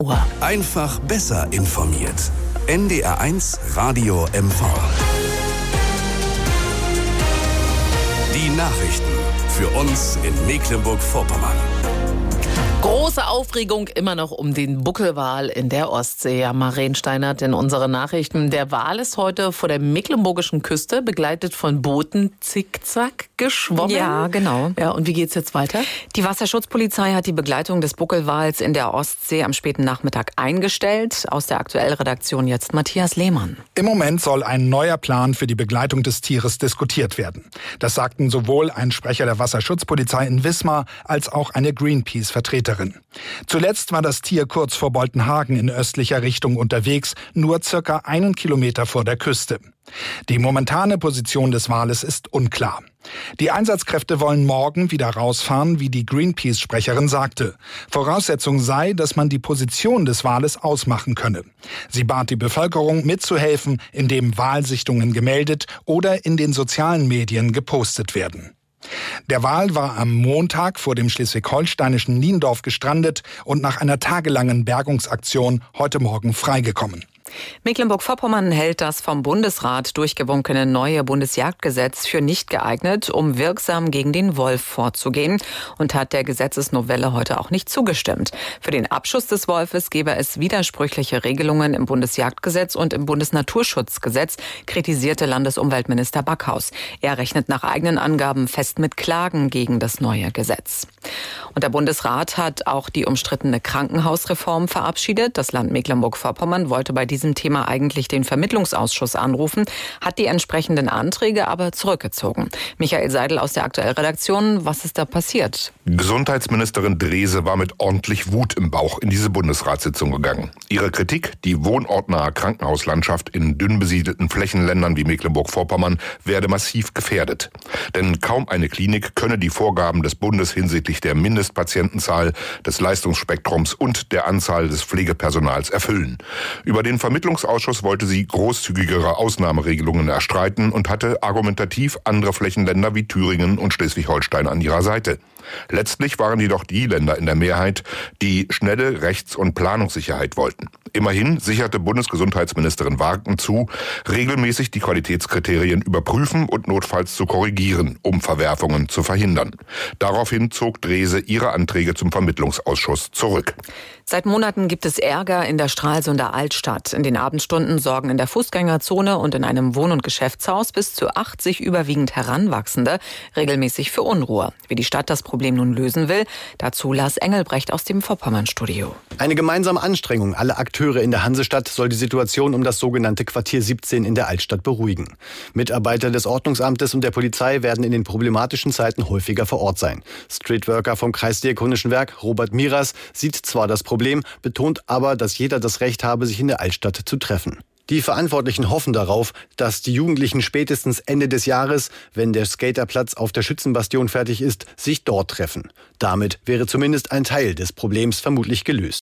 Uhr. Einfach besser informiert. NDR1 Radio MV. Die Nachrichten für uns in Mecklenburg-Vorpommern. Große Aufregung immer noch um den Buckelwal in der Ostsee. Ja, Maren Steinert in unseren Nachrichten. Der Wal ist heute vor der mecklenburgischen Küste, begleitet von Booten, zickzack geschwommen. Ja, genau. Ja, und wie geht's jetzt weiter? Die Wasserschutzpolizei hat die Begleitung des Buckelwals in der Ostsee am späten Nachmittag eingestellt. Aus der Aktuell-Redaktion jetzt Matthias Lehmann. Im Moment soll ein neuer Plan für die Begleitung des Tieres diskutiert werden. Das sagten sowohl ein Sprecher der Wasserschutzpolizei in Wismar als auch eine Greenpeace-Vertreterin. Zuletzt war das Tier kurz vor Boltenhagen in östlicher Richtung unterwegs, nur circa 1 Kilometer vor der Küste. Die momentane Position des Wales ist unklar. Die Einsatzkräfte wollen morgen wieder rausfahren, wie die Greenpeace-Sprecherin sagte. Voraussetzung sei, dass man die Position des Wales ausmachen könne. Sie bat die Bevölkerung mitzuhelfen, indem Walsichtungen gemeldet oder in den sozialen Medien gepostet werden. Der Wal war am Montag vor dem schleswig-holsteinischen Niendorf gestrandet und nach einer tagelangen Bergungsaktion heute Morgen freigekommen. Mecklenburg-Vorpommern hält das vom Bundesrat durchgewunkene neue Bundesjagdgesetz für nicht geeignet, um wirksam gegen den Wolf vorzugehen und hat der Gesetzesnovelle heute auch nicht zugestimmt. Für den Abschuss des Wolfes gebe es widersprüchliche Regelungen im Bundesjagdgesetz und im Bundesnaturschutzgesetz, kritisierte Landesumweltminister Backhaus. Er rechnet nach eigenen Angaben fest mit Klagen gegen das neue Gesetz. Und der Bundesrat hat auch die umstrittene Krankenhausreform verabschiedet. Das Land Mecklenburg-Vorpommern wollte bei diesem Thema eigentlich den Vermittlungsausschuss anrufen, hat die entsprechenden Anträge aber zurückgezogen. Michael Seidel aus der Aktuell-Redaktion, was ist da passiert? Gesundheitsministerin Drese war mit ordentlich Wut im Bauch in diese Bundesratssitzung gegangen. Ihre Kritik, die wohnortnahe Krankenhauslandschaft in dünn besiedelten Flächenländern wie Mecklenburg-Vorpommern werde massiv gefährdet. Denn kaum eine Klinik könne die Vorgaben des Bundes hinsichtlich der Mindestpatientenzahl, des Leistungsspektrums und der Anzahl des Pflegepersonals erfüllen. Über den Vermittlungsausschuss wollte sie großzügigere Ausnahmeregelungen erstreiten und hatte argumentativ andere Flächenländer wie Thüringen und Schleswig-Holstein an ihrer Seite. Letztlich waren jedoch die Länder in der Mehrheit, die schnelle Rechts- und Planungssicherheit wollten. Immerhin sicherte Bundesgesundheitsministerin Warken zu, regelmäßig die Qualitätskriterien überprüfen und notfalls zu korrigieren, um Verwerfungen zu verhindern. Daraufhin zog Drese ihre Anträge zum Vermittlungsausschuss zurück. Seit Monaten gibt es Ärger in der Stralsunder Altstadt. In den Abendstunden sorgen in der Fußgängerzone und in einem Wohn- und Geschäftshaus bis zu 80 überwiegend Heranwachsende regelmäßig für Unruhe. Wie die Stadt das Problem nun lösen will, dazu Lars Engelbrecht aus dem Vorpommern-Studio. Eine gemeinsame Anstrengung aller Akteure in der Hansestadt soll die Situation um das sogenannte Quartier 17 in der Altstadt beruhigen. Mitarbeiter des Ordnungsamtes und der Polizei werden in den problematischen Zeiten häufiger vor Ort sein. Streetworker vom Kreisdiakonischen Werk, Robert Miras, sieht zwar das Problem, betont aber, dass jeder das Recht habe, sich in der Altstadt zu treffen. Die Verantwortlichen hoffen darauf, dass die Jugendlichen spätestens Ende des Jahres, wenn der Skaterplatz auf der Schützenbastion fertig ist, sich dort treffen. Damit wäre zumindest ein Teil des Problems vermutlich gelöst.